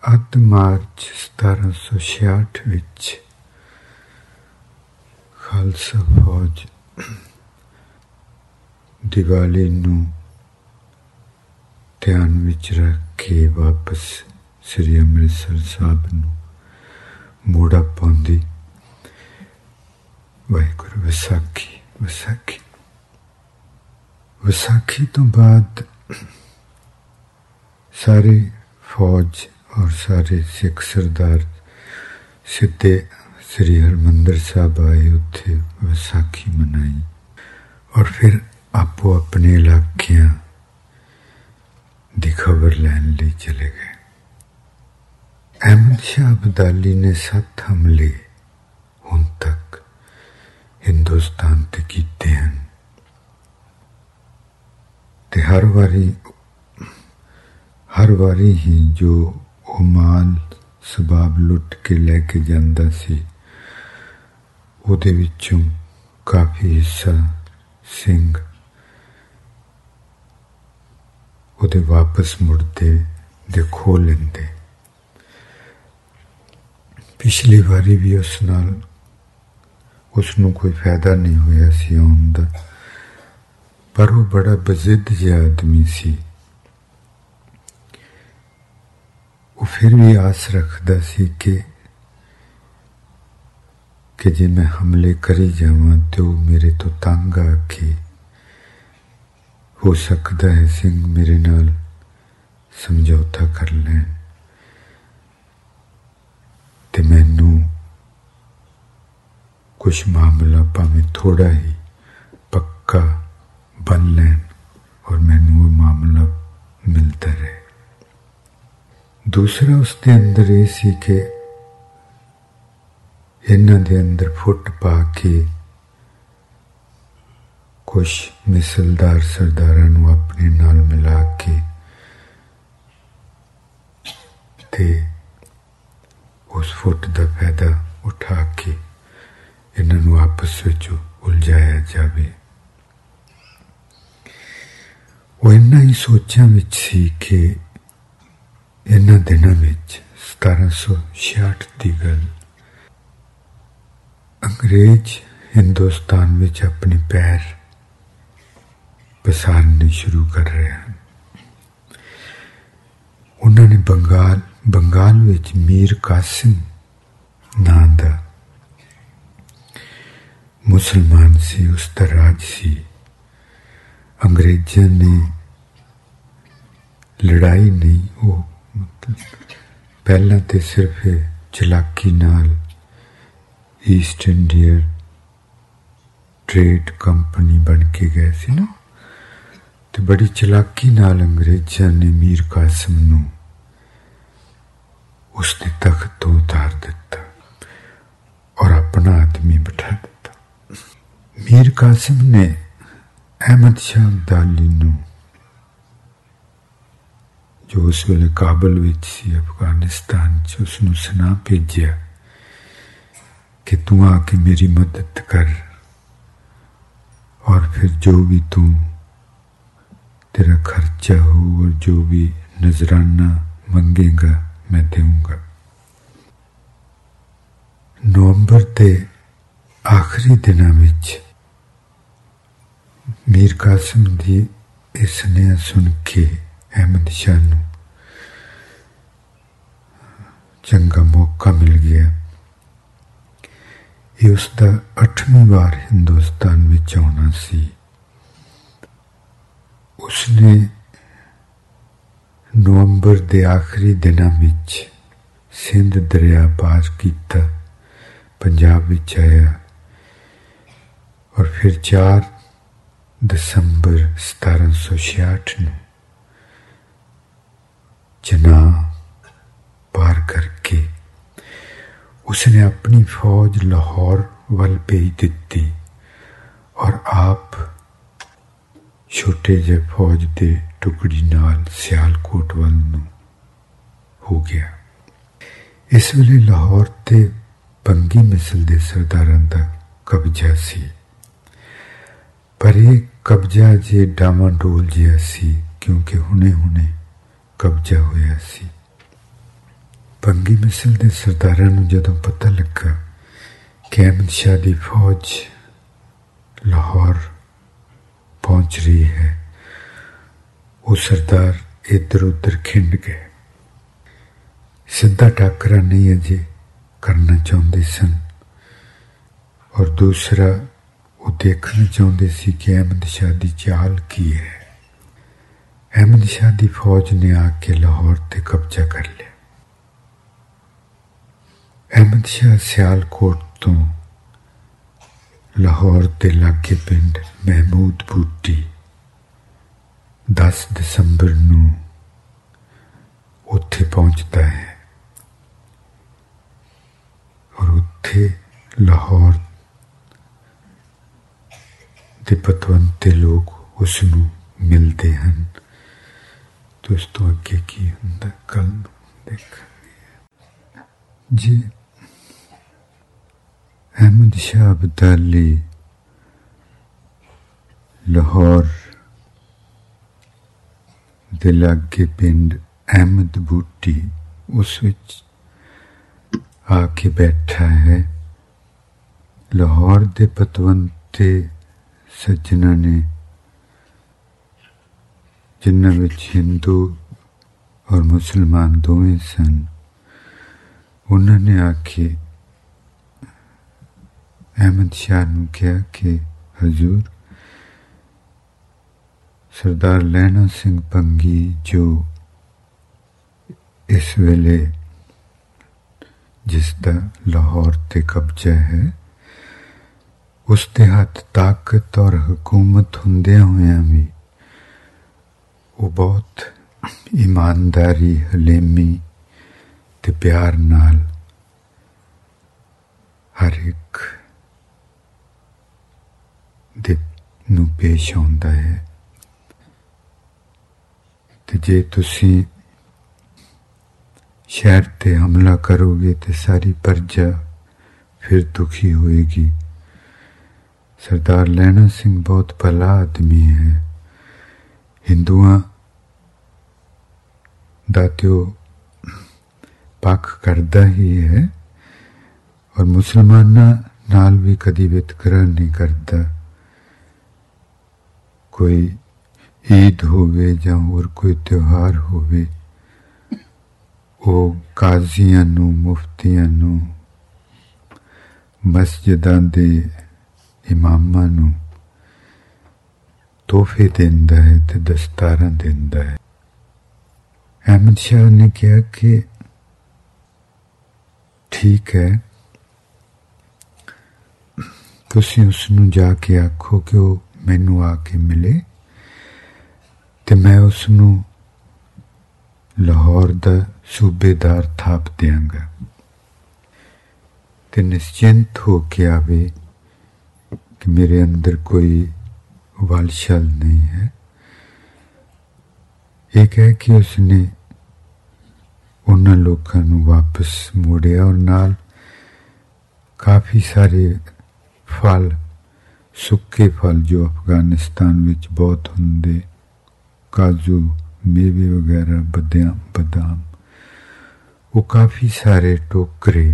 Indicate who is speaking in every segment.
Speaker 1: ਅੱਧ ਮਾਰਚ 1766 ਵਿੱਚ ਖਾਲਸਾ ਫੌਜ ਦੀਵਾਲੀ ਨੂੰ ਧਿਆਨ ਵਿੱਚ ਰੱਖ ਕੇ ਵਾਪਸ ਸ੍ਰੀ ਅੰਮ੍ਰਿਤਸਰ ਸਾਹਿਬ ਨੂੰ ਮੋੜਾ ਪਾਉਂਦੀ। ਵਾਹਿਗੁਰੂ। ਵਿਸਾਖੀ ਤੋਂ ਬਾਅਦ ਸਾਰੇ ਫੌਜ और सारे सिख सरदार सीधे श्री हरमंदिर साहब आए, उत्थे विसाखी मनाई और फिर आपो अपने इलाकियां दी खबर लैन लिए चले गए। अहमद शाह अब्दाली ने 7 हमले हुण तक हिंदुस्तान ते कीते हैं ते हर वारी ही जो ਉਹ ਮਾਲ ਸਬਾਬ ਲੁੱਟ ਕੇ ਲੈ ਕੇ ਜਾਂਦਾ ਸੀ, ਉਹਦੇ ਵਿੱਚੋਂ ਕਾਫੀ ਹਿੱਸਾ ਸਿੰਘ ਉਹਦੇ ਵਾਪਸ ਮੁੜਦੇ ਦੇ ਖੋਹ ਲੈਂਦੇ। ਪਿਛਲੀ ਵਾਰੀ ਵੀ ਉਸ ਨਾਲ ਉਸਨੂੰ ਕੋਈ ਫਾਇਦਾ ਨਹੀਂ ਹੋਇਆ ਸੀ ਆਉਣ ਦਾ, ਪਰ ਉਹ ਬੜਾ ਬਜ਼ਿੱਦ ਜਿਹਾ ਆਦਮੀ ਸੀ। ਉਹ ਫਿਰ ਵੀ ਆਸ ਰੱਖਦਾ ਸੀ ਕਿ ਜੇ ਮੈਂ ਹਮਲੇ ਕਰੀ ਜਾਵਾਂ ਤੇ ਉਹ ਮੇਰੇ ਤੋਂ ਤੰਗ ਆ ਕੇ ਹੋ ਸਕਦਾ ਹੈ ਸਿੰਘ ਮੇਰੇ ਨਾਲ ਸਮਝੌਤਾ ਕਰ ਲੈਣ ਤੇ ਮੈਨੂੰ ਕੁਛ ਮਾਮਲਾ ਭਾਵੇਂ ਥੋੜਾ ਹੀ ਪੱਕਾ ਬਣ ਲੈਣ ਔਰ ਮੈਨੂੰ ਉਹ ਮਾਮਲਾ ਮਿਲਦਾ ਰਹੇ। दूसरा उसके अंदर ये सी कि इन्हां दे अंदर फुट पा के कुछ मिसलदार सरदारां नूं अपने नाल मिला के ते उस फुट दा फायदा उठा के इन्हां नूं आपस विच उलझाया जावे। वो इन्हां ही सोचां विच सी कि इन्हां दिनां विच 1766 की गल अंग्रेज हिंदुस्तान विच अपने पैर पसारने शुरू कर रहे हैं। उन्होंने बंगाल विच मीर कासिम नां दा मुसलमान सी, उसका राज सी। अंग्रेजों ने लड़ाई नहीं, वो पहला तो सिर्फ चलाकी नाल ईस्ट इंडिया ट्रेड कंपनी बन के गए सी ना, तो बड़ी चलाकी नाल अंग्रेज़ों ने मीर कासिम नूं उसके तख्त तो उतार दिता और अपना आदमी बिठा दिता। मीर कासिम ने अहमद शाह अब्दाली नूं जो उस वेले काबल विच सी अफगानिस्तान च, उसनूं सुना भेजिया कि तू आके मेरी मदद कर और फिर जो भी तू तेरा खर्चा हो और जो भी नजराना मंगेगा मैं दूंगा। नवंबर के आखिरी दिनां विच मीर कासिम दी इह सुनेहा सुन के अहमद शाह नूं चंगा मौका मिल गया। ये उसका 8वीं बार हिंदुस्तान विच आउणा सी। उसने नवंबर के आखिरी दिनां विच सिंध दरिया पार किया, पंजाब विच आया और फिर 4 दिसंबर 1766 नूं चनाह पार करके उसने अपनी फौज लाहौर वल भेज दी और आप छोटे जे फौज के टुकड़ी नाल सियालकोट वल नूं हो गया। इस वेले लाहौर ते बंगी मिसल के सरदारां दा कब्जा सी, पर यह कब्जा जे डावाडोल जिहा सी क्योंकि हुणे हुणे कब्जा होया सी। ਬੰਗੀ ਮਿਸਲ ਦੇ ਸਰਦਾਰਾਂ ਨੂੰ ਜਦੋਂ ਪਤਾ ਲੱਗਾ ਕਿ ਅਹਿਮਦ ਸ਼ਾਹ ਦੀ ਫੌਜ ਲਾਹੌਰ ਪਹੁੰਚ ਰਹੀ ਹੈ, ਉਹ ਸਰਦਾਰ ਇੱਧਰ ਉੱਧਰ ਖਿੰਡ ਗਏ। ਸਿੱਧਾ ਟਾਕਰਾ ਨਹੀਂ ਅਜੇ ਕਰਨਾ ਚਾਹੁੰਦੇ ਸਨ, ਔਰ ਦੂਸਰਾ ਉਹ ਦੇਖਣਾ ਚਾਹੁੰਦੇ ਸੀ ਕਿ ਅਹਿਮਦ ਸ਼ਾਹ ਦੀ ਚਾਲ ਕੀ ਹੈ। ਅਹਿਮਦ ਸ਼ਾਹ ਦੀ ਫੌਜ ਨੇ ਆ ਕੇ ਲਾਹੌਰ ਤੇ ਕਬਜ਼ਾ ਕਰ ਲਿਆ। ਅਹਿਮਦ ਸ਼ਾਹ ਸਿਆਲਕੋਟ ਤੋਂ ਲਾਹੌਰ ਦੇ ਲਾਗੇ ਪਿੰਡ ਮਹਿਮੂਦ ਬੂਟੀ 10 ਦਸੰਬਰ ਨੂੰ ਉੱਥੇ ਪਹੁੰਚਦਾ ਹੈ, ਔਰ ਉੱਥੇ ਲਾਹੌਰ ਦੇ ਪਤਵੰਤੇ ਲੋਕ ਉਸ ਨੂੰ ਮਿਲਦੇ ਹਨ। ਦੋਸਤੋ ਅੱਗੇ ਕੀ ਹੁੰਦਾ ਕੱਲ ਨੂੰ ਦੇਖਾਂਗੇ ਜੀ। ਅਹਿਮਦ ਸ਼ਾਹ ਅਬਦਾਲੀ ਲਾਹੌਰ ਦੇ ਲਾਗੇ ਪਿੰਡ ਅਹਿਮਦ ਬੂਟੀ ਉਸ ਵਿੱਚ ਆ ਕੇ ਬੈਠਾ ਹੈ। ਲਾਹੌਰ ਦੇ ਪਤਵੰਤੇ ਸੱਜਣਾ ਨੇ, ਜਿਨ੍ਹਾਂ ਵਿੱਚ ਹਿੰਦੂ ਔਰ ਮੁਸਲਮਾਨ ਦੋਵੇਂ ਸਨ, ਉਹਨਾਂ ਨੇ ਆ ਕੇ ਅਹਿਮਦ ਸ਼ਾਹ ਨੂੰ ਕਿਹਾ ਕਿ ਹਜ਼ੂਰ, ਸਰਦਾਰ ਲਹਿਣਾ ਸਿੰਘ ਬੰਗੀ ਜੋ ਇਸ ਵੇਲੇ ਜਿਸ ਦਾ ਲਾਹੌਰ ਤੇ ਕਬਜ਼ਾ ਹੈ, ਉਸ ਦੇ ਹੱਥ ਤਾਕਤ ਔਰ ਹਕੂਮਤ ਹੁੰਦਿਆਂ ਹੋਇਆਂ ਵੀ ਉਹ ਬਹੁਤ ਇਮਾਨਦਾਰੀ, ਹਲੇਮੀ ਤੇ ਪਿਆਰ ਨਾਲ ਹਰ ਇੱਕ ਦੇ ਨੂੰ ਪੇਸ਼ ਆਉਂਦਾ ਹੈ। ਤੇ ਜੇ ਤੁਸੀਂ ਸ਼ਹਿਰ ਤੇ ਹਮਲਾ ਕਰੋਗੇ ਤੇ ਸਾਰੀ ਪ੍ਰਜਾ ਫਿਰ ਦੁਖੀ ਹੋਏਗੀ। ਸਰਦਾਰ ਲਹਿਣਾ ਸਿੰਘ ਬਹੁਤ ਭਲਾ ਆਦਮੀ ਹੈ। ਹਿੰਦੂਆਂ ਦਾ ਤੇ ਉਹ ਪੱਖ ਕਰਦਾ ਹੀ ਹੈ, ਔਰ ਮੁਸਲਮਾਨਾਂ ਨਾਲ ਵੀ ਕਦੀ ਵਿਤਕਰਾ ਨਹੀਂ ਕਰਦਾ। ਕੋਈ ਈਦ ਹੋਵੇ ਜਾਂ ਹੋਰ ਕੋਈ ਤਿਉਹਾਰ ਹੋਵੇ, ਉਹ ਕਾਜ਼ੀਆਂ ਨੂੰ, ਮੁਫਤੀਆਂ ਨੂੰ, ਮਸਜਿਦਾਂ ਦੇ ਇਮਾਮਾਂ ਨੂੰ ਤੋਹਫੇ ਦਿੰਦਾ ਹੈ ਤੇ ਦਸਤਾਰਾਂ ਦਿੰਦਾ ਹੈ। ਅਹਿਮਦ ਸ਼ਾਹ ਨੇ ਕਿਹਾ ਕਿ ਠੀਕ ਹੈ, ਤੁਸੀਂ ਉਸ ਨੂੰ ਜਾ ਕੇ ਆਖੋ ਕਿ ਉਹ ਮੈਨੂੰ ਆ ਕੇ ਮਿਲੇ ਤੇ ਮੈਂ ਉਸ ਨੂੰ ਲਾਹੌਰ ਦਾ ਸੂਬੇਦਾਰ ਥਾਪ ਦਿਆਂਗਾ ਤੇ ਨਿਸ਼ਚਿੰਤ ਹੋ ਕੇ ਆਵੇ ਕਿ ਮੇਰੇ ਅੰਦਰ ਕੋਈ ਵਾਲਸ਼ਲ ਨਹੀਂ ਹੈ। ਇਹ ਕਹਿ ਕੇ ਉਸਨੇ ਉਹਨਾਂ ਲੋਕਾਂ ਨੂੰ ਵਾਪਸ ਮੋੜਿਆ ਔਰ ਨਾਲ ਕਾਫੀ ਸਾਰੇ ਫਲ, ਸੁੱਕੇ ਫਲ ਜੋ ਅਫਗਾਨਿਸਤਾਨ ਵਿੱਚ ਬਹੁਤ ਹੁੰਦੇ, ਕਾਜੂ, ਮੇਵੇ ਵਗੈਰਾ, ਬਦਾਮ, ਉਹ ਕਾਫੀ ਸਾਰੇ ਟੋਕਰੇ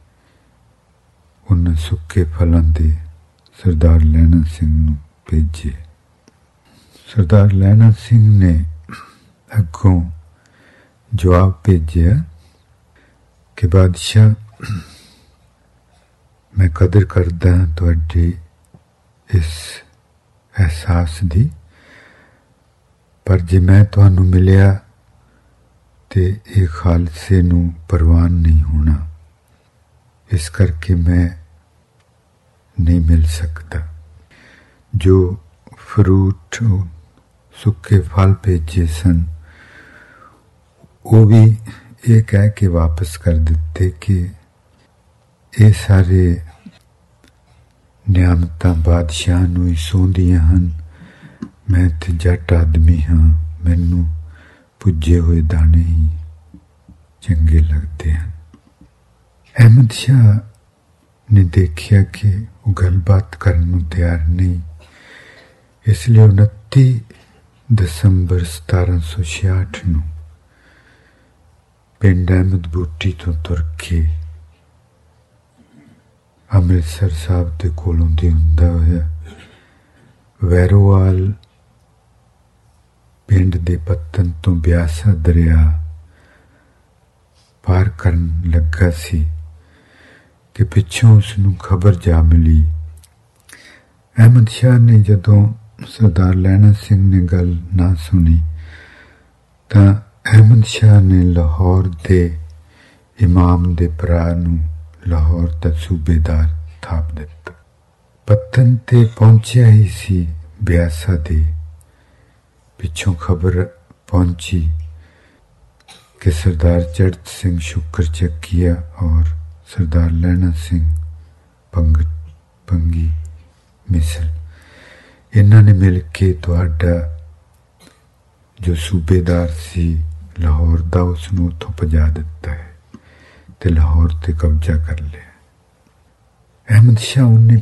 Speaker 1: ਉਹਨਾਂ ਸੁੱਕੇ ਫਲਾਂ ਦੇ ਸਰਦਾਰ ਲਹਿਣਾ ਸਿੰਘ ਨੂੰ ਭੇਜੇ। ਸਰਦਾਰ ਲਹਿਣਾ ਸਿੰਘ ਨੇ ਅੱਗੋਂ ਜਵਾਬ ਭੇਜਿਆ ਕਿ ਬਾਦਸ਼ਾਹ, ਮੈਂ ਕਦਰ ਕਰਦਾ ਹਾਂ ਤੁਹਾਡੇ ਇਸ ਅਹਿਸਾਸ ਦੀ, ਪਰ ਜੇ ਮੈਂ ਤੁਹਾਨੂੰ ਮਿਲਿਆ ਤੇ ਇਹ ਖਾਲਸੇ ਨੂੰ ਪ੍ਰਵਾਨ ਨਹੀਂ ਹੋਣਾ, ਇਸ ਕਰਕੇ ਮੈਂ ਨਹੀਂ ਮਿਲ ਸਕਦਾ। ਜੋ ਫਰੂਟ, ਸੁੱਕੇ ਫਲ ਭੇਜੇ ਸਨ, ਉਹ ਵੀ ਇਹ ਕਹਿ ਕੇ ਵਾਪਸ ਕਰ ਦਿੱਤੇ ਕਿ ਇਹ ਸਾਰੇ ਨਿਆਮਤਾਂ ਬਾਦਸ਼ਾਹ ਨੂੰ ਹੀ ਸੌਂਦੀਆਂ ਹਨ, ਮੈਂ ਤੇ ਜੱਟ ਆਦਮੀ ਹਾਂ, ਮੈਨੂੰ ਪੁੱਜੇ ਹੋਏ ਦਾਣੇ ਹੀ ਚੰਗੇ ਲੱਗਦੇ ਹਨ। ਅਹਿਮਦ ਸ਼ਾਹ ਨੇ ਦੇਖਿਆ ਕਿ ਉਹ ਗੱਲਬਾਤ ਕਰਨ ਨੂੰ ਤਿਆਰ ਨਹੀਂ, ਇਸ ਲਈ 29 ਦਸੰਬਰ 1766 ਨੂੰ ਪਿੰਡ ਅਹਿਮਦ ਬੂਟੀ ਤੋਂ ਤੁਰ ਕੇ ਅੰਮ੍ਰਿਤਸਰ ਸਾਹਿਬ ਦੇ ਕੋਲੋਂ ਦੀ ਹੁੰਦਾ ਹੋਇਆ ਵੈਰੋਵਾਲ ਪਿੰਡ ਦੇ ਪੱਤਨ ਤੋਂ ਬਿਆਸਾ ਦਰਿਆ ਪਾਰ ਕਰਨ ਲੱਗਾ ਸੀ ਕਿ ਪਿੱਛੋਂ ਉਸ ਨੂੰ ਖਬਰ ਜਾ ਮਿਲੀ। ਅਹਿਮਦ ਸ਼ਾਹ ਨੇ ਜਦੋਂ ਸਰਦਾਰ ਲਹਿਣਾ ਸਿੰਘ ਨੇ ਗੱਲ ਨਾ ਸੁਣੀ ਤਾਂ ਅਹਿਮਦ ਸ਼ਾਹ ਨੇ ਲਾਹੌਰ ਦੇ ਇਮਾਮ ਦੇ ਭਰਾ ਨੂੰ ਲਾਹੌਰ ਦਾ ਸੂਬੇਦਾਰ ਥਾਪ ਦਿੱਤਾ। ਪੱਤਨ ਤੇ ਪਹੁੰਚਿਆ ਹੀ ਸੀ ਬਿਆਸਾ ਦੇ ਪਿੱਛੋਂ ਖਬਰ पहुंची कि सरदार चढ़त सिंह शुक्र चकिया और सरदार लहना सिंह पंगी मिसल इन्हों ने मिल के तुहाडा जो सूबेदार सी लाहौर का उसनूं उत्थों भजा दिता है ते लाहौर ते कब्जा कर लिया। अहमद शाह उन्हें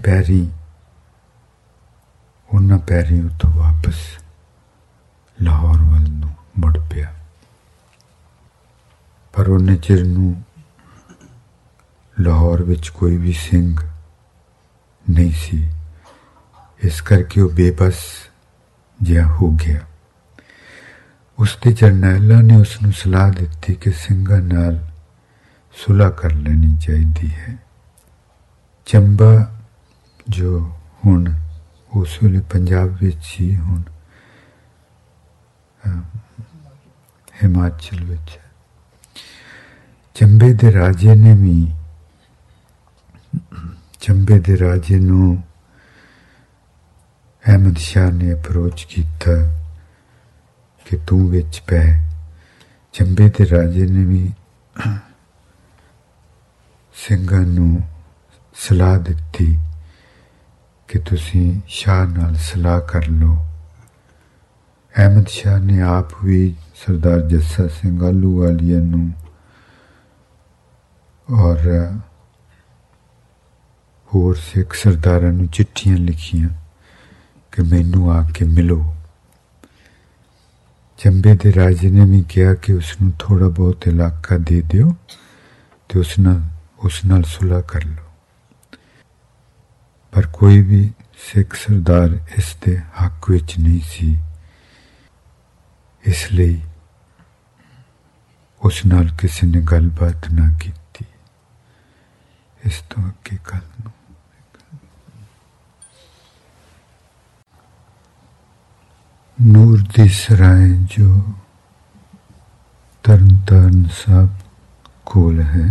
Speaker 1: पैरी उत्थों वापस लाहौर वाल नूं मुड़ पिया, पर उन्हें चिर नूं लाहौर विच कोई भी सिंह नहीं सी, इस करके वह बेबस जिहा हो गया। उसके जरनैलों ने उसनूं सलाह दी कि सिंघां नाल सुलह कर लेनी चाहिए है। चंबा जो हुण उस वेले पंजाब विच ही हुण हिमाचल विच चंबे दे राजे नूं अहमद शाह ने अप्रोच किया कि तू विच पै। चंबे दे राजे ने भी सिंघां नूं सलाह दी कि तुसीं शाह नाल सलाह कर लो। अहमद शाह ने आप भी सरदार जस्सा सिंह आलूवालिया नूं और होर सिख सरदारां नूं चिट्ठियां लिखियां कि मैनू आके मिलो। चंबे दे राजे ने भी कहा कि उसनूं थोड़ा बहुत इलाका दे दिओ ते उस नाल सुलह कर लो, पर कोई भी सिख सरदार इस दे हक विच नहीं सी, इसलिए उस नाल किसी ने गलबात ना की। इस तो अगे कल नूं नूर दी सराय जो तरनतारन साहब कोल है,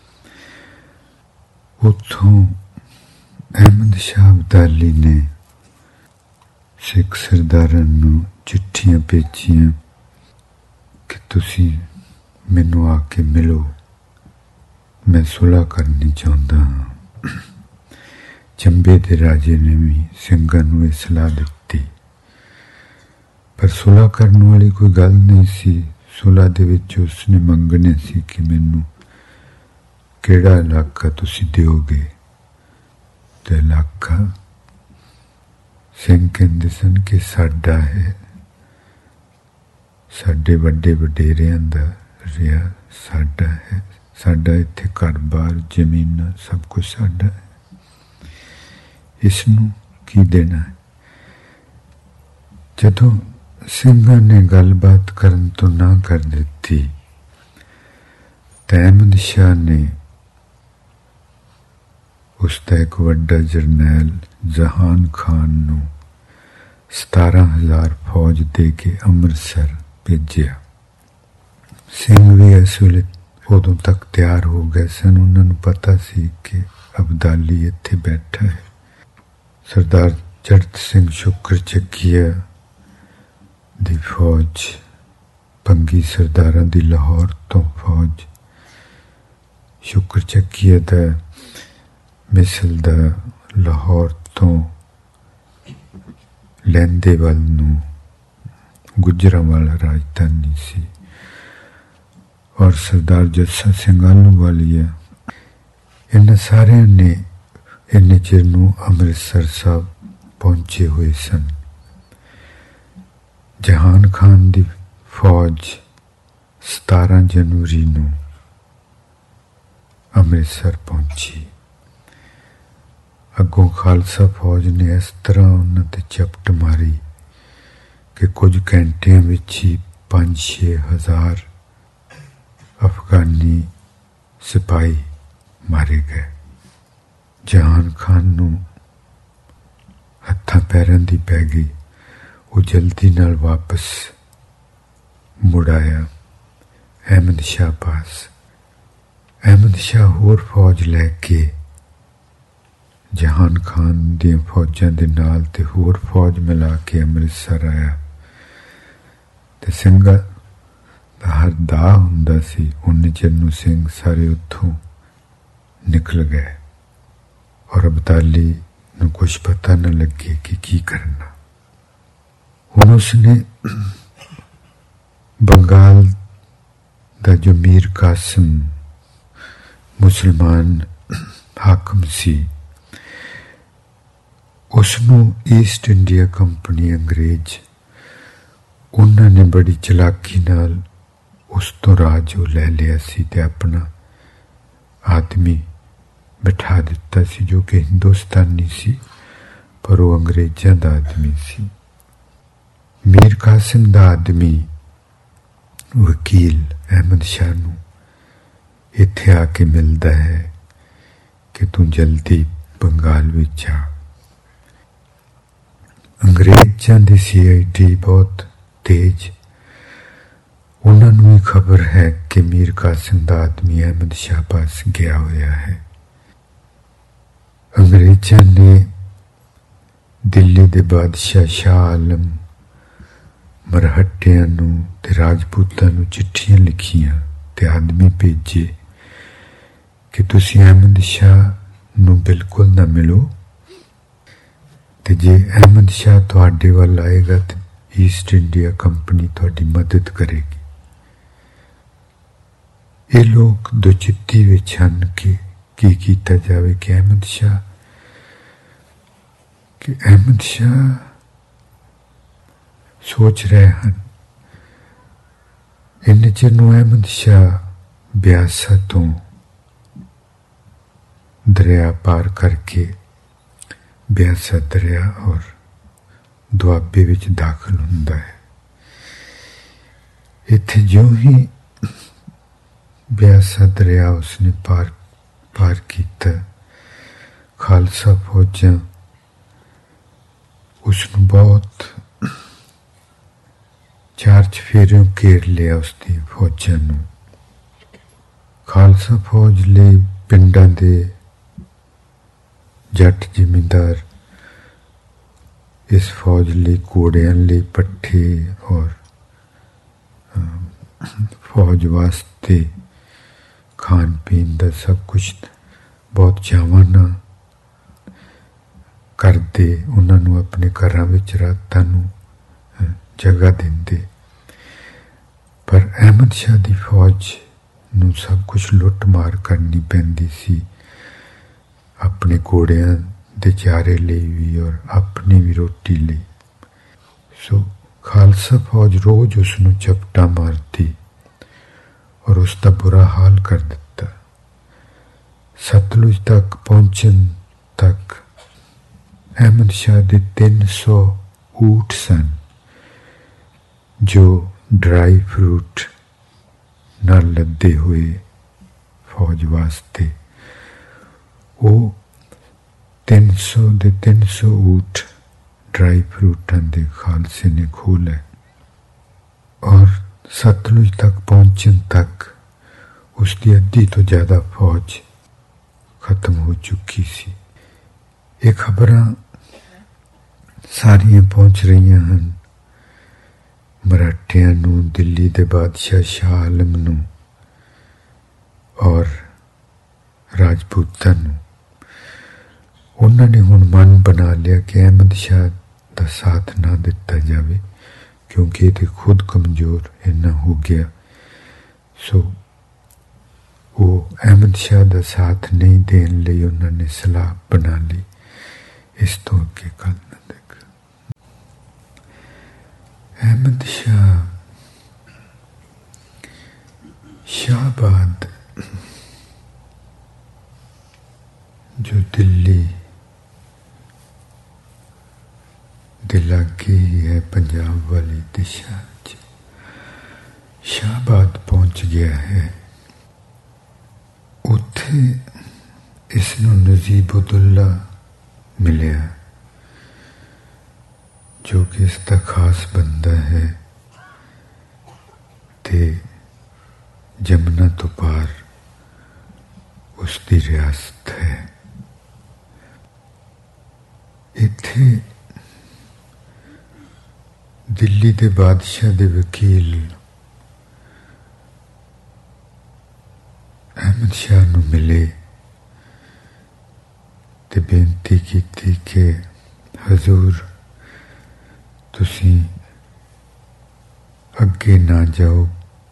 Speaker 1: उत्थों अहमद शाह अब्दाली ने सिख सरदारां नूं चिट्ठियां भेजियां कि तुसीं मैनू आके मिलो, मैं सुलह करनी चाहता हाँ। चंबे दे राजे ने भी सिंघां नूं इह सलाह दित्ती, पर सुलह करने वाली कोई गल नहीं सी। सुलह दे विच उसने मंगने सी कि मैनू किहड़ा इलाका तुसीं दिओगे, ते इलाका सिंह कहंदे सन कि साडा है, साडे वड्डे वडेरियां दा रिहा साडा है, साडा इत्थे घर बार जमीनां सब कुछ साडा है, इसनूं की देना है। जदों सिंघां ने गलबात करन तो ना कर दित्ती ते अहमद शाह ने उसका एक वड्डा जरनैल जहान खान नूं 17,000 फौज दे के अमृतसर भेजिया। सिंह भी इस वेले उदों तक तैयार हो गए सन, उन्होंने पता सी कि अब्दाली इत्थे बैठा है। सरदार चढ़त सिंह शुक्र चकिया दी फौज, पंगी सरदारां दी लाहौर तो फौज, शुक्र चकिया दा मिसल दा लाहौर तो लैंदे वाल नूं गुजरां वाला राजधानी सी, और सरदार जस्सा सिंह आलूवालिया इन्हां सारियां ने इन्ने चिर नूं अमृतसर साहब पहुंचे हुए सन। जहान खान दी फौज 17 जनवरी नूं ਅੰਮ੍ਰਿਤਸਰ ਪਹੁੰਚੀ। ਅੱਗੋਂ ਖਾਲਸਾ ਫੌਜ ਨੇ ਇਸ ਤਰ੍ਹਾਂ ਉਹਨਾਂ 'ਤੇ ਝਪਟ ਮਾਰੀ ਕਿ ਕੁਝ ਘੰਟਿਆਂ ਵਿੱਚ ਹੀ 5-6 ਹਜ਼ਾਰ ਅਫਗਾਨੀ ਸਿਪਾਹੀ ਮਾਰੇ ਗਏ। ਜਹਾਨ ਖਾਨ ਨੂੰ ਹੱਥਾਂ ਪੈਰਾਂ ਦੀ ਪੈ ਗਈ। ਉਹ ਜਲਦੀ ਨਾਲ ਵਾਪਸ ਮੁੜ ਆਇਆ ਅਹਿਮਦ ਸ਼ਾਹ ਪਾਸ। ਅਹਿਮਦ ਸ਼ਾਹ ਹੋਰ ਫੌਜ ਲੈ ਕੇ ਜਹਾਨ ਖਾਨ ਦੀਆਂ ਫੌਜਾਂ ਦੇ ਨਾਲ ਤੇ ਹੋਰ ਫੌਜ ਮਿਲਾ ਕੇ ਅੰਮ੍ਰਿਤਸਰ ਆਇਆ ਤੇ ਸਿੰਘਾਂ ਦਾ ਹਰ ਦਾਅ ਹੁੰਦਾ ਸੀ। ਉਨੇ ਚਿਰ ਨੂੰ ਸਿੰਘ ਸਾਰੇ ਉੱਥੋਂ ਨਿਕਲ ਗਏ ਔਰ ਅਬਦਾਲੀ ਨੂੰ ਕੁਛ ਪਤਾ ਨਾ ਲੱਗੇ ਕਿ ਕੀ ਕਰਨਾ। ਹੁਣ ਉਸਨੇ ਬੰਗਾਲ ਦਾ ਜੋ ਮੀਰ ਕਾਸਿਮ ਮੁਸਲਮਾਨ ਹਾਕਮ ਸੀ, ਉਸਨੂੰ ਈਸਟ ਇੰਡੀਆ ਕੰਪਨੀ ਅੰਗਰੇਜ਼, ਉਹਨਾਂ ਨੇ ਬੜੀ ਚਲਾਕੀ ਨਾਲ ਉਸ ਤੋਂ ਰਾਜ ਉਹ ਲੈ ਲਿਆ ਸੀ ਤੇ ਆਪਣਾ ਆਦਮੀ ਬਿਠਾ ਦਿੱਤਾ ਸੀ ਜੋ ਕਿ ਹਿੰਦੁਸਤਾਨੀ ਸੀ ਪਰ ਉਹ ਅੰਗਰੇਜ਼ਾਂ ਦਾ ਆਦਮੀ ਸੀ। ਮੀਰ ਕਾਸਿਮ ਦਾ ਆਦਮੀ ਵਕੀਲ ਅਹਿਮਦ ਸ਼ਾਹ ਨੂੰ ਇੱਥੇ ਆ ਕੇ ਮਿਲਦਾ ਹੈ ਕਿ ਤੂੰ ਜਲਦੀ ਬੰਗਾਲ ਵਿੱਚ ਆ। ਅੰਗਰੇਜ਼ਾਂ ਦੀ CID ਬਹੁਤ ਤੇਜ਼, ਉਹਨਾਂ ਨੂੰ ਵੀ ਖਬਰ ਹੈ ਕਿ ਮੀਰ ਕਾਸਿਮ ਦਾ ਆਦਮੀ ਅਹਿਮਦ ਸ਼ਾਹ ਪਾਸ ਗਿਆ ਹੋਇਆ ਹੈ। ਅੰਗਰੇਜ਼ਾਂ ਨੇ ਦਿੱਲੀ ਦੇ ਬਾਦਸ਼ਾਹ ਸ਼ਾਹ ਆਲਮ ਮਰਹੱਟਿਆਂ ਨੂੰ ਤੇ ਰਾਜਪੂਤਾਂ ਨੂੰ ਚਿੱਠੀਆਂ ਲਿਖੀਆਂ ਤੇ ਆਦਮੀ ਭੇਜੇ ਕਿ ਤੁਸੀਂ ਅਹਿਮਦ ਸ਼ਾਹ ਨੂੰ ਬਿਲਕੁਲ ਨਾ ਮਿਲੋ ਤੇ ਜੇ ਅਹਿਮਦ ਸ਼ਾਹ ਤੁਹਾਡੇ ਵੱਲ ਆਏਗਾ ਤੇ ਈਸਟ ਇੰਡੀਆ ਕੰਪਨੀ ਤੁਹਾਡੀ ਮਦਦ ਕਰੇਗੀ। ਇਹ ਲੋਕ ਦੁਚਿੱਤੀ ਵਿੱਚ ਹਨ ਕਿ ਕੀ ਕੀਤਾ ਜਾਵੇ ਕਿ ਅਹਿਮਦ ਸ਼ਾਹ ਸੋਚ ਰਹੇ ਹਨ। ਇੰਨੇ ਚਿਰ ਨੂੰ ਅਹਿਮਦ ਸ਼ਾਹ ਬਿਆਸਾ ਤੋਂ ਦਰਿਆ ਪਾਰ ਕਰਕੇ ਬਿਆਸਾ ਦਰਿਆ ਔਰ ਦੁਆਬੇ ਵਿੱਚ ਦਾਖਲ ਹੁੰਦਾ ਹੈ। ਇੱਥੇ ਜਿਉਂ ਹੀ ਬਿਆਸਾ ਦਰਿਆ ਉਸਨੇ ਪਾਰ ਕੀਤਾ, ਖਾਲਸਾ ਫੌਜਾਂ ਉਸਨੂੰ ਬਹੁਤ ਚਾਰ ਚਫੇਰਿਓਂ ਘੇਰ ਲਿਆ ਉਸਦੀ ਫੌਜਾਂ ਨੂੰ। ਖਾਲਸਾ ਫੌਜ ਲਈ ਪਿੰਡਾਂ ਦੇ ਜੱਟ ਜ਼ਿਮੀਂਦਾਰ ਇਸ ਫੌਜ ਲਈ ਘੋੜਿਆਂ ਲਈ ਪੱਠੇ ਔਰ ਫੌਜ ਵਾਸਤੇ ਖਾਣ ਪੀਣ ਦਾ ਸਭ ਕੁਛ ਬਹੁਤ ਚਾਵਾਂ ਨਾਲ ਕਰਦੇ। ਉਹਨਾਂ ਨੂੰ ਆਪਣੇ ਘਰਾਂ ਵਿੱਚ ਰਾਤਾਂ ਨੂੰ ਜਗ੍ਹਾ ਦਿੰਦੇ। ਪਰ ਅਹਿਮਦ ਸ਼ਾਹ ਦੀ ਫੌਜ ਨੂੰ ਸਭ ਕੁਛ ਲੁੱਟ ਮਾਰ ਕਰਨੀ ਪੈਂਦੀ ਸੀ, ਆਪਣੇ ਘੋੜਿਆਂ ਦੇ ਚਾਰੇ ਲਈ ਵੀ ਔਰ ਆਪਣੀ ਵੀ ਰੋਟੀ ਲਈ। ਸੋ ਖਾਲਸਾ ਫੌਜ ਰੋਜ਼ ਉਸ ਨੂੰ ਝਪਟਾਂ ਮਾਰਦੀ ਔਰ ਉਸ ਦਾ ਬੁਰਾ ਹਾਲ ਕਰ ਦਿੱਤਾ। ਸਤਲੁਜ ਤੱਕ ਪਹੁੰਚਣ ਤੱਕ ਅਹਿਮਦ ਸ਼ਾਹ ਦੇ 300 ਊਠ ਸਨ ਜੋ ਡਰਾਈ ਫਰੂਟ ਨਾਲ ਲੱਦੇ ਹੋਏ ਫੌਜ ਵਾਸਤੇ। ਉਹ 300 ਦੇ 300 ਊਠ ਡਰਾਈ ਫਰੂਟਾਂ ਦੇ ਖਾਲਸੇ ਨੇ ਖੋਹ ਲਏ ਔਰ ਸਤਲੁਜ ਤੱਕ ਪਹੁੰਚਣ ਤੱਕ ਉਸ ਦੀ ਅੱਧੀ ਤੋਂ ਜ਼ਿਆਦਾ ਫੌਜ ਖਤਮ ਹੋ ਚੁੱਕੀ ਸੀ। ਇਹ ਖਬਰਾਂ ਸਾਰੀਆਂ ਪਹੁੰਚ ਰਹੀਆਂ ਹਨ ਮਰਾਠਿਆਂ ਨੂੰ, ਦਿੱਲੀ ਦੇ ਬਾਦਸ਼ਾਹ ਸ਼ਾਹ ਆਲਮ ਨੂੰ ਔਰ ਰਾਜਪੂਤਾਂ ਨੂੰ। ਉਹਨਾਂ ਨੇ ਹੁਣ ਮਨ ਬਣਾ ਲਿਆ ਕਿ ਅਹਿਮਦ ਸ਼ਾਹ ਦਾ ਸਾਥ ਨਾ ਦਿੱਤਾ ਜਾਵੇ ਕਿਉਂਕਿ ਇਹ ਤੇ ਖੁਦ ਕਮਜ਼ੋਰ ਇੰਨਾ ਹੋ ਗਿਆ। ਸੋ ਉਹ ਅਹਿਮਦ ਸ਼ਾਹ ਦਾ ਸਾਥ ਨਹੀਂ ਦੇਣ ਲਈ ਉਹਨਾਂ ਨੇ ਸਲਾਹ ਬਣਾ ਲਈ। ਇਸ ਤੋਂ ਅੱਗੇ ਕੱਲ ਨਾ ਦੇਖ। ਅਹਿਮਦ ਸ਼ਾਹਬਾਦ ਦਿੱਲੀ ਦੇ ਲਾਗੇ ਹੀ ਹੈ ਪੰਜਾਬ ਵਾਲੀ ਦਿਸ਼ਾ 'ਚ ਸ਼ਾਹਬਾਦ ਪਹੁੰਚ ਗਿਆ ਹੈ। ਉੱਥੇ ਇਸ ਨੂੰ ਨਜੀਬੁੱਦੌਲਾ ਮਿਲਿਆ ਜੋ ਕਿ ਇਸ ਦਾ ਖਾਸ ਬੰਦਾ ਹੈ ਤੇ ਜਮਨਾ ਤੋਂ ਪਾਰ ਉਸ ਦੀ ਰਿਆਸਤ ਹੈ। ਇੱਥੇ ਦਿੱਲੀ ਦੇ ਬਾਦਸ਼ਾਹ ਦੇ ਵਕੀਲ ਅਹਿਮਦ ਸ਼ਾਹ ਨੂੰ ਮਿਲੇ ਤੇ ਬੇਨਤੀ ਕੀਤੀ ਕਿ ਹਜ਼ੂਰ ਤੁਸੀਂ ਅੱਗੇ ਨਾ ਜਾਓ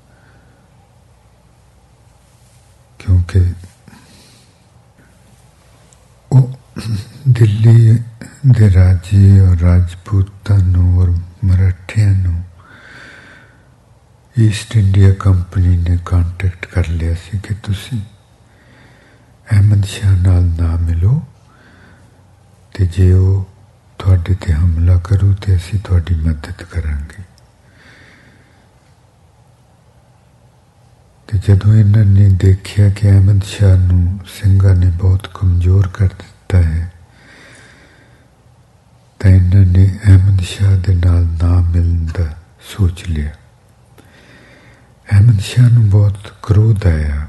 Speaker 1: ਕਿਉਂਕਿ ਉਹ ਦਿੱਲੀ ਦੇ ਰਾਜੇ ਔਰ ਰਾਜਪੂਤਾਂ ਨੂੰ ਔਰ ਮਰਾਠਿਆਂ ਨੂੰ ਈਸਟ ਇੰਡੀਆ ਕੰਪਨੀ ਨੇ ਕੰਟੈਕਟ ਕਰ ਲਿਆ ਸੀ ਕਿ ਤੁਸੀਂ ਅਹਿਮਦ ਸ਼ਾਹ ਨਾਲ ਨਾ ਮਿਲੋ ਤੇ ਜੇ ਉਹ ਤੁਹਾਡੇ ਤੇ ਹਮਲਾ ਕਰੂ ਤੇ ਅਸੀਂ ਤੁਹਾਡੀ ਮਦਦ ਕਰਾਂਗੇ। ਤੇ ਜਦੋਂ ਇਹਨਾਂ ਨੇ ਦੇਖਿਆ ਕਿ ਅਹਿਮਦ ਸ਼ਾਹ ਨੂੰ ਸਿੰਘਾਂ ਨੇ ਬਹੁਤ ਕਮਜ਼ੋਰ ਕਰ ਦਿੱਤਾ ਹੈ ਤਾਂ ਇਹਨਾਂ ਨੇ ਅਹਿਮਦ ਸ਼ਾਹ ਦੇ ਨਾਲ ਨਾ ਮਿਲਣ ਦਾ ਸੋਚ ਲਿਆ। ਅਹਿਮਦ ਸ਼ਾਹ ਨੂੰ ਬਹੁਤ ਕ੍ਰੋਧ ਆਇਆ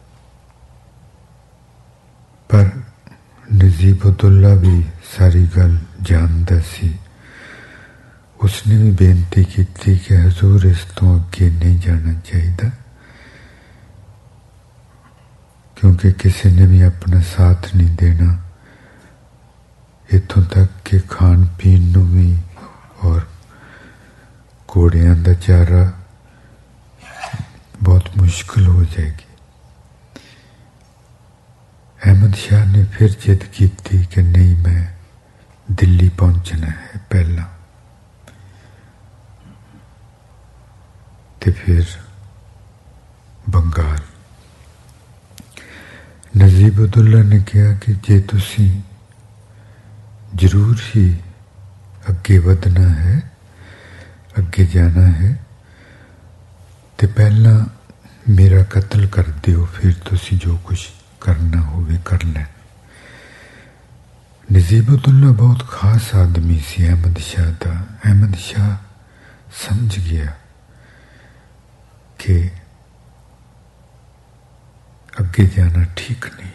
Speaker 1: ਪਰ ਨਜੀਬੁੱਦੌਲਾ ਵੀ ਸਾਰੀ ਗੱਲ ਜਾਣਦਾ ਸੀ। ਉਸਨੇ ਵੀ ਬੇਨਤੀ ਕੀਤੀ ਕਿ ਹਜ਼ੂਰ ਇਸ ਤੋਂ ਅੱਗੇ ਨਹੀਂ ਜਾਣਾ ਚਾਹੀਦਾ ਕਿਉਂਕਿ ਕਿਸੇ ਨੇ ਵੀ ਆਪਣਾ ਸਾਥ ਨਹੀਂ ਦੇਣਾ। ਇੱਥੋਂ ਤੱਕ ਕਿ ਖਾਣ ਪੀਣ ਨੂੰ ਵੀ ਔਰ ਘੋੜਿਆਂ ਦਾ ਚਾਰਾ ਬਹੁਤ ਮੁਸ਼ਕਿਲ ਹੋ ਜਾਏਗੀ। ਅਹਿਮਦ ਸ਼ਾਹ ਨੇ ਫਿਰ ਜਿੱਦ ਕੀਤੀ ਕਿ ਨਹੀਂ ਮੈਂ ਦਿੱਲੀ ਪਹੁੰਚਣਾ ਹੈ ਪਹਿਲਾਂ ਤੇ ਫਿਰ ਬੰਗਾਲ। ਨਜੀਬੁੱਦੌਲਾ ਨੇ ਕਿਹਾ ਕਿ ਜੇ ਤੁਸੀਂ ਜ਼ਰੂਰ ਹੀ ਅੱਗੇ ਵਧਣਾ ਹੈ ਅੱਗੇ ਜਾਣਾ ਹੈ ਤੇ ਪਹਿਲਾਂ ਮੇਰਾ ਕਤਲ ਕਰ ਦਿਓ ਫਿਰ ਤੁਸੀਂ ਜੋ ਕੁਝ ਕਰਨਾ ਹੋਵੇ ਕਰ ਲੈਣ। ਨਜੀਬੁੱਦੌਲਾ ਬਹੁਤ ਖਾਸ ਆਦਮੀ ਸੀ ਅਹਿਮਦ ਸ਼ਾਹ ਦਾ। ਅਹਿਮਦ ਸ਼ਾਹ ਸਮਝ ਗਿਆ ਕਿ ਅੱਗੇ ਜਾਣਾ ਠੀਕ ਨਹੀਂ,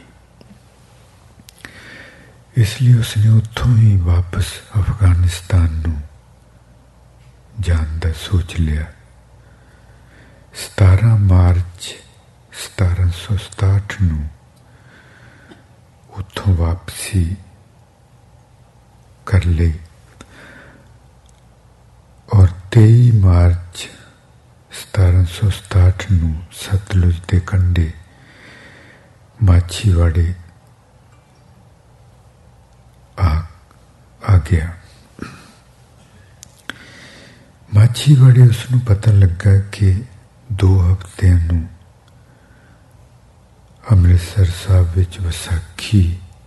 Speaker 1: ਇਸ ਲਈ ਉਸਨੇ ਉੱਥੋਂ ਹੀ ਵਾਪਸ ਅਫਗਾਨਿਸਤਾਨ ਨੂੰ ਜਾਣ ਦਾ ਸੋਚ ਲਿਆ। 17 ਮਾਰਚ 1767 ਨੂੰ ਉੱਥੋਂ ਵਾਪਸੀ ਕਰ ਲਈ ਔਰ 23 ਮਾਰਚ 1767 ਨੂੰ ਸਤਲੁਜ ਦੇ ਕੰਢੇ ਮਾਛੀਵਾੜੇ ਆ ਗਿਆ। ਮਾਛੀਵਾੜੇ ਉਸਨੂੰ ਪਤਾ ਲੱਗਾ ਕਿ 2 ਹਫ਼ਤਿਆਂ ਨੂੰ ਅੰਮ੍ਰਿਤਸਰ ਸਾਹਿਬ ਵਿੱਚ ਵਿਸਾਖੀ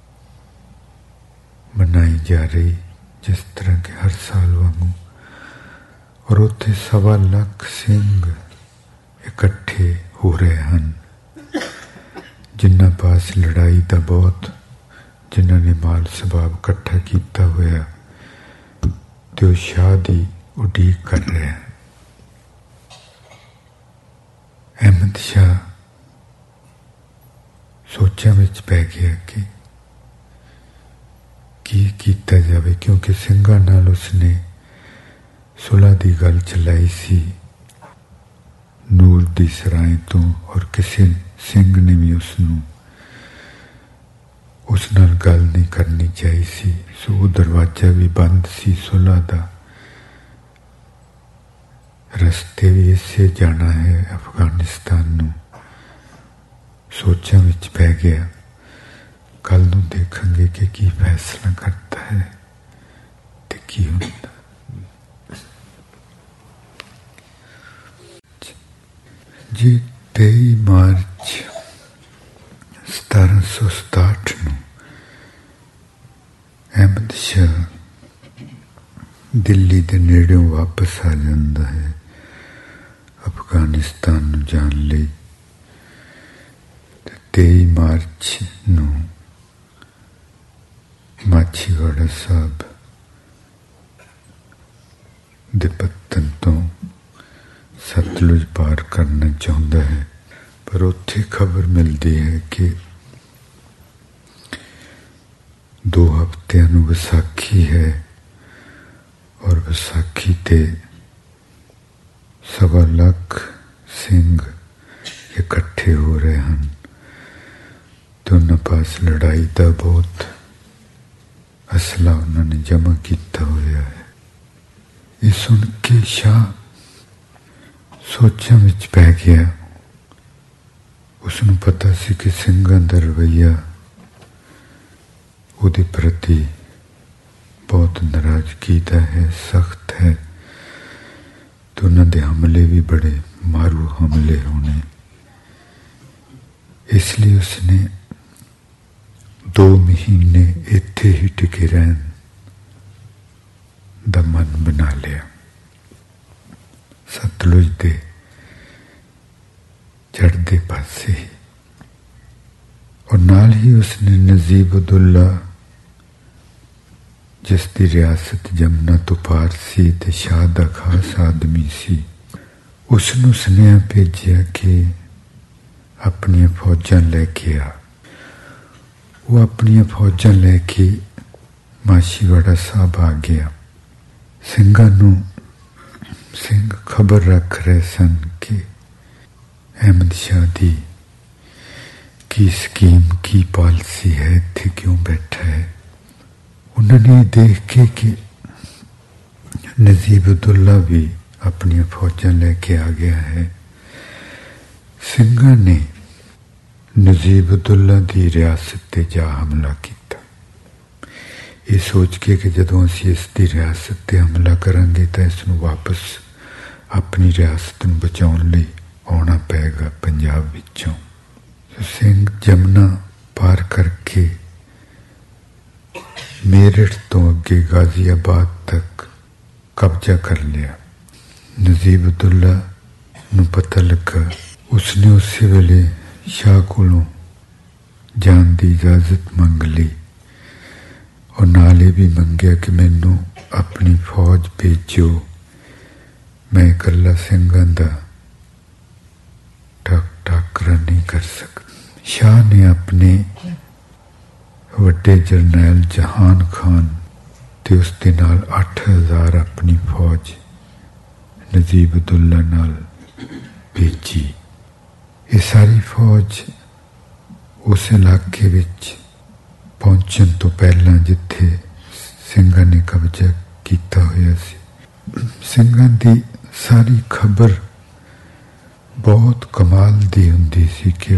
Speaker 1: ਮਨਾਈ ਜਾ ਰਹੀ ਜਿਸ ਤਰ੍ਹਾਂ ਕਿ ਹਰ ਸਾਲ ਵਾਂਗੂ ਔਰ ਉੱਥੇ 1.25 ਲੱਖ ਸਿੰਘ ਇਕੱਠੇ ਹੋ ਰਹੇ ਹਨ ਜਿਨ੍ਹਾਂ ਪਾਸ ਲੜਾਈ ਦਾ ਬਹੁਤ ਜਿਨ੍ਹਾਂ ਨੇ ਮਾਲ ਸਬਾਬ ਇਕੱਠਾ ਕੀਤਾ ਹੋਇਆ ਤੇ ਉਹ ਸ਼ਾਹ ਦੀ ਉਡੀਕ ਕਰ ਰਹੇ ਹਨ। ਅਹਿਮਦ ਸ਼ਾਹ ਸੋਚਾਂ ਵਿੱਚ ਪੈ ਗਿਆ ਕਿ ਕੀ ਕੀਤਾ ਜਾਵੇ ਕਿਉਂਕਿ ਸਿੰਘਾਂ ਨਾਲ ਉਸਨੇ ਸੁਲ੍ਹਾ ਦੀ ਗੱਲ ਚਲਾਈ ਸੀ ਨੂਰ ਦੀ ਸਰਾਏ ਤੋਂ ਔਰ ਕਿਸੇ ਸਿੰਘ ਨੇ ਵੀ ਉਸਨੂੰ ਉਸ ਨਾਲ ਗੱਲ ਨਹੀਂ ਕਰਨੀ ਚਾਹੀ ਸੀ। ਸੋ ਉਹ ਦਰਵਾਜ਼ਾ ਵੀ ਬੰਦ ਸੀ ਸੁਲ੍ਹਾ ਦਾ। ਰਸਤੇ ਵੀ ਇਸੇ ਜਾਣਾ ਹੈ ਅਫਗਾਨਿਸਤਾਨ ਨੂੰ। ਸੋਚਾਂ ਵਿੱਚ ਪੈ ਗਿਆ ਕੱਲ ਨੂੰ ਦੇਖਾਂਗੇ ਕਿ ਕੀ ਫੈਸਲਾ ਕਰਦਾ ਹੈ ਤੇ ਕੀ ਹੁੰਦਾ। ਜੀ 23 ਮਾਰਚ 1767 ਨੂੰ ਬਾਦਸ਼ਾਹ ਦਿੱਲੀ ਦੇ ਨੇੜਿਓਂ ਵਾਪਸ ਆ ਜਾਂਦਾ ਹੈ ਅਫਗਾਨਿਸਤਾਨ ਨੂੰ ਜਾਣ ਲਈ। 23 ਮਾਰਚ ਨੂੰ ਮਾਛੀਵਾੜਾ ਸਾਹਿਬ ਦੇ ਪੱਤਨ ਤੋਂ ਸਤਲੁਜ ਪਾਰ ਕਰਨਾ ਚਾਹੁੰਦਾ ਹੈ, ਪਰ ਉੱਥੇ ਖਬਰ ਮਿਲਦੀ ਹੈ ਕਿ 2 ਹਫ਼ਤਿਆਂ ਨੂੰ ਵਿਸਾਖੀ ਹੈ ਔਰ ਵਿਸਾਖੀ ਤੇ 1.25 ਲੱਖ ਸਿੰਘ ਇਕੱਠੇ ਹੋ ਰਹੇ ਹਨ ਤੇ ਉਹਨਾਂ ਪਾਸ ਲੜਾਈ ਦਾ ਬਹੁਤ ਅਸਲਾ ਉਹਨਾਂ ਨੇ ਜਮ੍ਹਾਂ ਕੀਤਾ ਹੋਇਆ ਹੈ। ਇਹ ਸੁਣ ਕੇ ਸ਼ਾਹ ਸੋਚਾਂ ਵਿੱਚ ਪੈ ਗਿਆ। ਉਸਨੂੰ ਪਤਾ ਸੀ ਕਿ ਸਿੰਘਾਂ ਦਾ ਰਵੱਈਆ ਉਹਦੇ ਪ੍ਰਤੀ ਬਹੁਤ ਨਾਰਾਜ਼ਗੀ ਦਾ ਹੈ, ਸਖਤ ਹੈ, ਤੇ ਉਹਨਾਂ ਦੇ ਹਮਲੇ ਵੀ ਬੜੇ ਮਾਰੂ ਹਮਲੇ ਹੋਣੇ। ਇਸ ਲਈ ਉਸਨੇ 2 ਮਹੀਨੇ ਇੱਥੇ ਹੀ ਟਿਕੇ ਰਹਿਣ ਦਾ ਮਨ ਬਣਾ ਲਿਆ ਸਤਲੁਜ ਦੇ ਚੜ੍ਹਦੇ ਪਾਸੇ ਹੀ। ਔਰ ਨਾਲ ਹੀ ਉਸਨੇ ਨਜੀਬ-ਉਦ-ਦੌਲਾ, ਜਿਸ ਦੀ ਰਿਆਸਤ ਜਮਨਾ ਤੋਂ ਪਾਰ ਸੀ ਤੇ ਸ਼ਾਹ ਦਾ ਖਾਸ ਆਦਮੀ ਸੀ, ਉਸਨੂੰ ਸੁਨੇਹਾ ਭੇਜਿਆ ਕਿ ਆਪਣੀਆਂ ਫੌਜਾਂ ਲੈ ਕੇ ਆ। ਉਹ ਆਪਣੀਆਂ ਫੌਜਾਂ ਲੈ ਕੇ ਮਾਛੀਵਾੜਾ ਸਾਹਿਬ ਆ ਗਿਆ। ਸਿੰਘਾਂ ਨੂੰ ਸਿੰਘ ਖਬਰ ਰੱਖ ਰਹੇ ਸਨ ਕਿ ਅਹਿਮਦ ਸ਼ਾਹ ਦੀ ਕੀ ਸਕੀਮ, ਕੀ ਪਾਲਿਸੀ ਹੈ, ਇੱਥੇ ਕਿਉਂ ਬੈਠਾ ਹੈ। ਉਹਨਾਂ ਨੇ ਦੇਖ ਕੇ ਕਿ ਨਜੀਬ-ਉਦ-ਦੌਲਾ ਵੀ ਆਪਣੀਆਂ ਫੌਜਾਂ ਲੈ ਕੇ ਆ ਗਿਆ ਹੈ, ਸਿੰਘਾਂ ਨੇ ਨਜੀਬ-ਉਦ-ਦੌਲਾ ਦੀ ਰਿਆਸਤ ਤੇ ਜਾ ਹਮਲਾ ਕੀਤਾ। ਇਹ ਸੋਚ ਕੇ ਕਿ ਜਦੋਂ ਅਸੀਂ ਇਸ ਦੀ ਰਿਆਸਤ ਤੇ ਹਮਲਾ ਕਰਾਂਗੇ ਤਾਂ ਇਸ ਨੂੰ ਵਾਪਸ ਆਪਣੀ ਰਿਆਸਤ ਨੂੰ ਬਚਾਉਣ ਲਈ ਆਉਣਾ ਪਏਗਾ ਪੰਜਾਬ ਵਿੱਚੋਂ। ਸਿੰਘ ਜਮਨਾ ਪਾਰ ਕਰਕੇ ਮੇਰਠ ਤੋਂ ਅੱਗੇ ਗਾਜ਼ੀਆਬਾਦ ਤੱਕ ਕਬਜ਼ਾ ਕਰ ਲਿਆ। ਨਜੀਬ-ਉਦ-ਦੌਲਾ ਨੂੰ ਪਤਾ ਲੱਗਾ। ਉਸਨੇ ਉਸੇ ਵੇਲੇ ਸ਼ਾਹ ਕੋਲੋਂ ਜਾਣ ਦੀ ਇਜਾਜ਼ਤ ਮੰਗ ਲਈ ਔਰ ਨਾਲ ਇਹ ਵੀ ਮੰਗਿਆ ਕਿ ਮੈਨੂੰ ਆਪਣੀ ਫੌਜ ਭੇਜੋ, ਮੈਂ ਇਕੱਲਾ ਸਿੰਘਾਂ ਦਾ ਟਾਕਰਾ ਨਹੀਂ ਕਰ ਸਕਦਾ। ਸ਼ਾਹ ਨੇ ਆਪਣੇ ਵੱਡੇ ਜਰਨੈਲ ਜਹਾਨ ਖਾਨ ਤੇ ਉਸ ਦੇ ਨਾਲ 8000 ਆਪਣੀ ਫੌਜ ਨਜੀਬ-ਉਦ-ਦੌਲਾ ਨਾਲ ਭੇਜੀ। ਇਹ ਸਾਰੀ ਫੌਜ ਉਸ ਇਲਾਕੇ ਵਿੱਚ ਪਹੁੰਚਣ ਤੋਂ ਪਹਿਲਾਂ ਜਿੱਥੇ ਸਿੰਘਾਂ ਨੇ ਕਬਜ਼ਾ ਕੀਤਾ ਹੋਇਆ ਸੀ, ਸਿੰਘਾਂ ਦੀ ਸਾਰੀ ਖਬਰ ਬਹੁਤ ਕਮਾਲ ਦੀ ਹੁੰਦੀ ਸੀ ਕਿ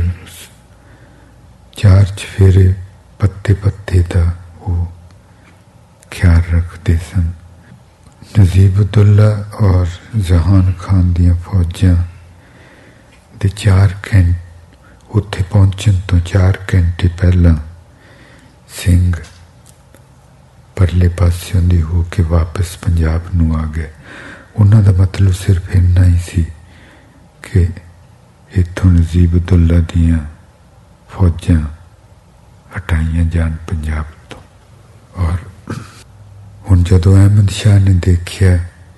Speaker 1: 4 ਚਫੇਰੇ ਪੱਤੇ ਦਾ ਉਹ ਖਿਆਲ ਰੱਖਦੇ ਸਨ। ਨਜੀਬ-ਉਦ-ਦੌਲਾ ਔਰ ਜਹਾਨ ਖਾਨ ਦੀਆਂ ਫੌਜਾਂ ਦੇ 4 ਘੰਟੇ ਉੱਥੇ ਪਹੁੰਚਣ ਤੋਂ 4 ਘੰਟੇ ਪਹਿਲਾਂ ਸਿੰਘ ਪਰਲੇ ਪਾਸਿਓਂ ਦੀ ਹੋ ਕੇ ਵਾਪਸ ਪੰਜਾਬ ਨੂੰ ਆ ਗਏ। ਉਹਨਾਂ ਦਾ ਮਤਲਬ ਸਿਰਫ ਇੰਨਾ ਹੀ ਸੀ ਕਿ ਇੱਥੋਂ ਨਜੀਬ-ਉਦ-ਦੌਲਾ ਦੀਆਂ ਫੌਜਾਂ ਹਟਾਈਆਂ ਜਾਣ ਪੰਜਾਬ ਤੋਂ। ਔਰ ਹੁਣ ਜਦੋਂ ਅਹਿਮਦ ਸ਼ਾਹ ਨੇ ਦੇਖਿਆ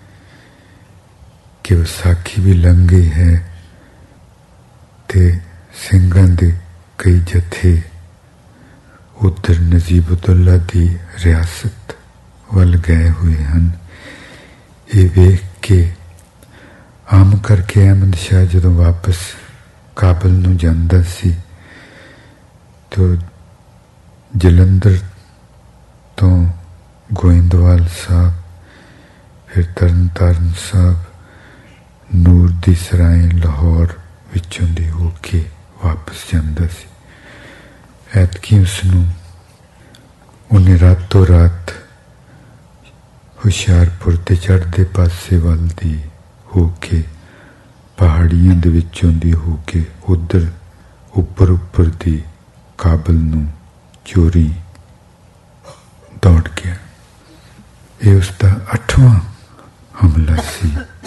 Speaker 1: ਕਿ ਵਿਸਾਖੀ ਵੀ ਲੰਘ ਗਈ ਹੈ ਤੇ ਸਿੰਘਾਂ ਦੇ ਕਈ ਜਥੇ ਉੱਧਰ ਨਜੀਬ-ਉਦ-ਦੌਲਾ ਦੀ ਰਿਆਸਤ ਵੱਲ ਗਏ ਹੋਏ ਹਨ, ਇਹ ਵੇਖ ਕੇ ਆਮ ਕਰਕੇ ਅਹਿਮਦ ਸ਼ਾਹ ਜਦੋਂ ਵਾਪਸ ਕਾਬਲ ਨੂੰ ਜਾਂਦਾ ਸੀ ਤਾਂ ਜਲੰਧਰ ਤੋਂ ਗੋਇੰਦਵਾਲ ਸਾਹਿਬ, ਫਿਰ ਤਰਨਤਾਰਨ ਸਾਹਿਬ, ਨੂਰ ਦੀ ਸਰਾਏ, ਲਾਹੌਰ ਵਿੱਚੋਂ ਦੀ ਹੋ ਕੇ ਵਾਪਸ ਜਾਂਦਾ ਸੀ। ਐਤਕੀ ਉਸਨੂੰ ਉਹਨੇ ਰਾਤੋਂ ਰਾਤ ਹੁਸ਼ਿਆਰਪੁਰ ਦੇ ਚੜ੍ਹਦੇ ਪਾਸੇ ਵੱਲ ਦੀ ਹੋ ਕੇ ਪਹਾੜੀਆਂ ਦੇ ਵਿੱਚੋਂ ਦੀ ਹੋ ਕੇ ਉੱਧਰ ਉੱਪਰ ਦੀ ਕਾਬਲ ਨੂੰ ਚੋਰੀ ਦੌੜ ਗਿਆ। ਇਹ ਉਸਦਾ 8ਵਾਂ ਹਮਲਾ ਸੀ।